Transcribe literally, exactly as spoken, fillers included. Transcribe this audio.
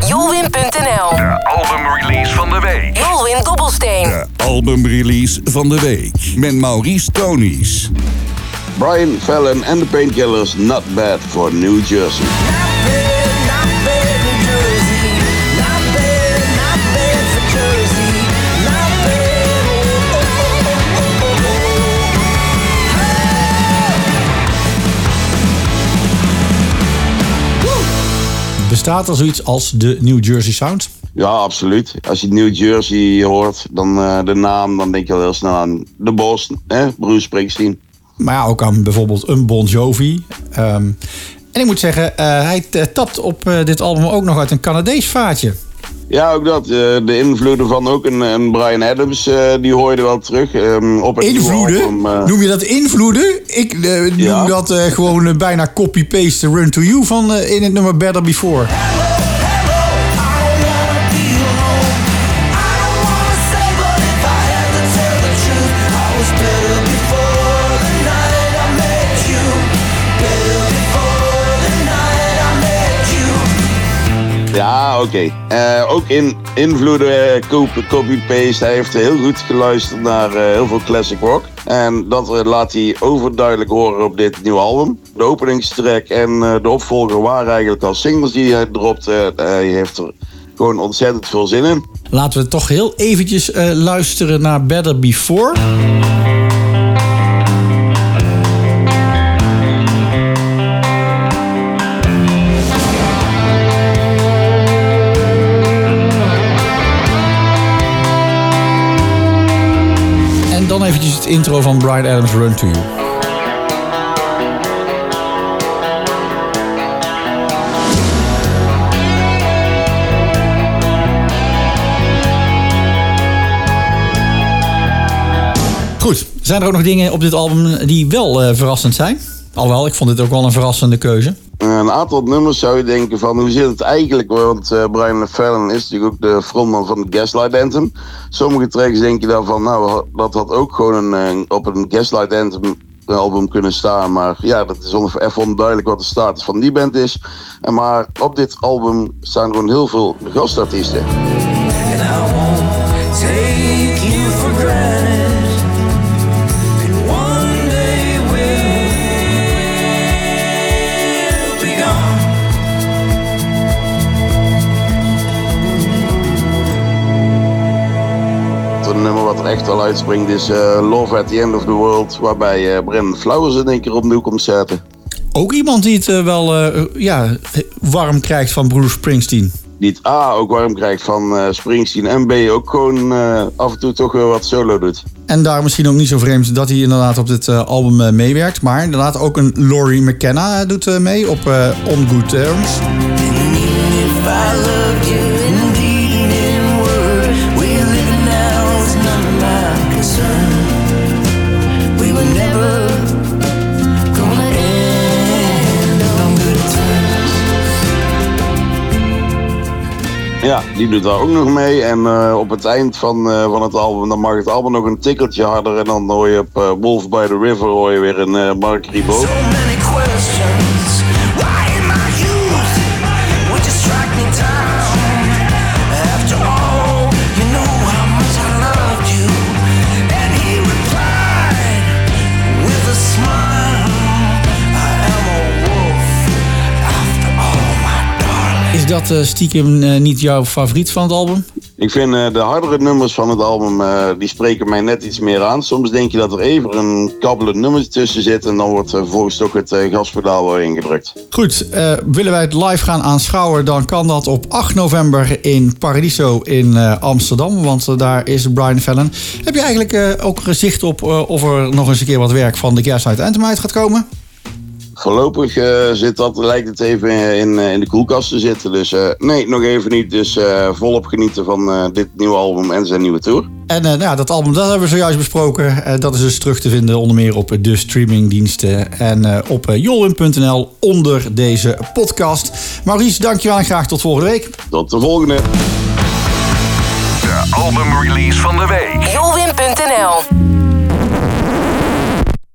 Jolwin punt n l. De albumrelease van de week. Jolwin Dobbelsteen. De albumrelease van de week. Met Maurice Tonies. Brian Fallon and the Painkillers, Not Bad for New Jersey. Bestaat er zoiets als de New Jersey Sound? Ja, absoluut. Als je New Jersey hoort, dan uh, de naam, dan denk je al heel snel aan de Boss, hè? Bruce Springsteen. Maar ja, ook aan bijvoorbeeld een Bon Jovi. Um, en ik moet zeggen, uh, hij t- tapt op uh, dit album ook nog uit een Canadees vaatje. Ja, ook dat. Uh, de invloeden van ook een, een Bryan Adams, uh, die hoor je wel terug. Um, op het invloeden? Album, uh... Noem je dat invloeden? Ik uh, noem ja. dat uh, gewoon uh, bijna copy-paste Run to You van uh, in het nummer Better Before. Ja, oké. Okay. Uh, ook in invloeden, uh, copy-paste. Hij heeft heel goed geluisterd naar uh, heel veel classic rock. En dat uh, laat hij overduidelijk horen op dit nieuwe album. De openingstrack en uh, de opvolger waren eigenlijk al singles die hij dropt. Uh, hij heeft er gewoon ontzettend veel zin in. Laten we toch heel eventjes uh, luisteren naar Better Before. Dan eventjes het intro van Bryan Adams' Run to You. Goed, zijn er ook nog dingen op dit album die wel uh, verrassend zijn? Alhoewel, ik vond dit ook wel een verrassende keuze. Een aantal nummers zou je denken van hoe zit het eigenlijk? Want uh, Brian Fallon is natuurlijk ook de frontman van het Gaslight Anthem. Sommige tracks denk je dan van nou dat had ook gewoon een, uh, op een Gaslight Anthem album kunnen staan. Maar ja, dat is even onduidelijk wat de status van die band is. En maar op dit album staan gewoon heel veel gastartiesten. Een nummer wat er echt wel uitspringt is uh, Love at the End of the World, waarbij uh, Brandon Flowers in één keer opnieuw komt zetten. Ook iemand die het uh, wel uh, ja, warm krijgt van Bruce Springsteen. Die het A ook warm krijgt van uh, Springsteen en B ook gewoon uh, af en toe toch weer wat solo doet. En daar misschien ook niet zo vreemd dat hij inderdaad op dit uh, album uh, meewerkt. Maar inderdaad ook een Laurie McKenna uh, doet uh, mee op uh, On Good Terms. Ja, die doet daar ook nog mee. En uh, op het eind van, uh, van het album, dan mag het album nog een tikkeltje harder. En dan hoor je op uh, Wolf by the River hoor je weer een uh, Mark Ribot. Is dat uh, stiekem uh, niet jouw favoriet van het album? Ik vind uh, de hardere nummers van het album, uh, die spreken mij net iets meer aan. Soms denk je dat er even een kabbelend nummer tussen zit en dan wordt uh, vervolgens toch het uh, gaspedaal weer ingedrukt. Goed, uh, willen wij het live gaan aanschouwen, dan kan dat op acht november in Paradiso in uh, Amsterdam. Want uh, daar is Brian Fallon. Heb je eigenlijk uh, ook gezicht op uh, of er nog eens een keer wat werk van de Gaslight Anthem uit gaat komen? Voorlopig uh, zit dat, lijkt het even in, in de koelkast te zitten. Dus uh, nee, nog even niet. Dus uh, volop genieten van uh, dit nieuwe album en zijn nieuwe tour. En uh, nou ja, dat album dat hebben we zojuist besproken. Uh, dat is dus terug te vinden onder meer op de streamingdiensten. En uh, op uh, jolwin punt n l onder deze podcast. Maurice, dankjewel en graag tot volgende week. Tot de volgende. De albumrelease van de week. jolwin punt n l